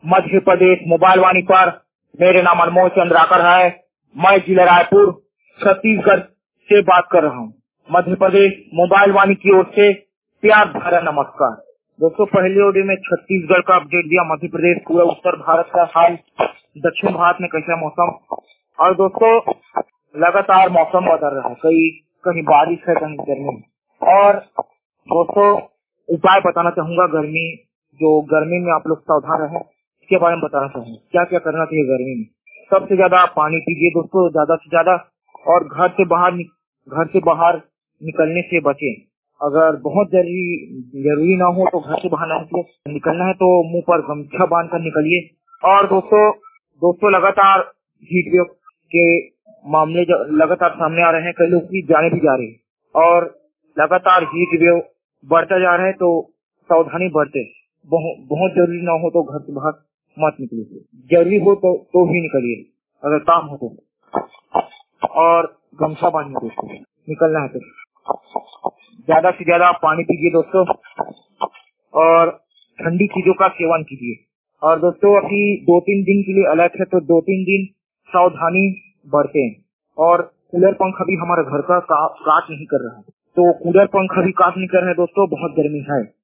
Madhya Pradesh mobile वाणी पर मेरे नाम अनमोल चंद्राकर है। मैं जिला रायपुर छत्तीसगढ़ से बात कर रहा हूँ। मध्य प्रदेश मोबाइल वाणी की ओर से प्यार भरा नमस्कार। दोस्तों, पहले ऑडियो में छत्तीसगढ़ का अपडेट दिया, मध्य प्रदेश, पूरा उत्तर भारत का हाल, दक्षिण भारत में कैसा मौसम। और दोस्तों, लगातार मौसम बदल रहा है, कहीं बारिश है, कहीं गर्मी। और दोस्तों, उपाय बताना चाहूंगा गर्मी में आप लोग सावधान रहें, इसके बारे में बताना चाहूंगा क्या क्या करना चाहिए गर्मी में। सबसे ज्यादा पानी पीजिए दोस्तों, ज्यादा से ज्यादा। और घर से बाहर निकलने से बचें। अगर बहुत जरूरी ना हो तो घर से बाहर ना निकलना है तो मुंह पर गमछा बांध कर निकलिए। और दोस्तों लगातार हीट वेव के मामले लगातार सामने आ रहे हैं, कई लोग की जाने भी जा रही है और लगातार हीट वेव बढ़ता जा रहा है, तो सावधानी बरते। बहुत जरूरी ना हो तो घर से बाहर मत निकलिए, जरूरी हो तो ही निकलिए अगर काम हो तो। और गमछा बांधिए दोस्तों, निकलना है तो। ज्यादा से ज्यादा पानी पीजिए दोस्तों और ठंडी चीजों का सेवन कीजिए। और दोस्तों, अभी 2-3 दिन के लिए अलर्ट है, तो 2-3 दिन सावधानी बरतें। और कूलर पंखा भी हमारे घर का काट नहीं कर रहा है, तो कूलर पंखा भी काट नहीं कर रहे हैं दोस्तों, बहुत गर्मी है।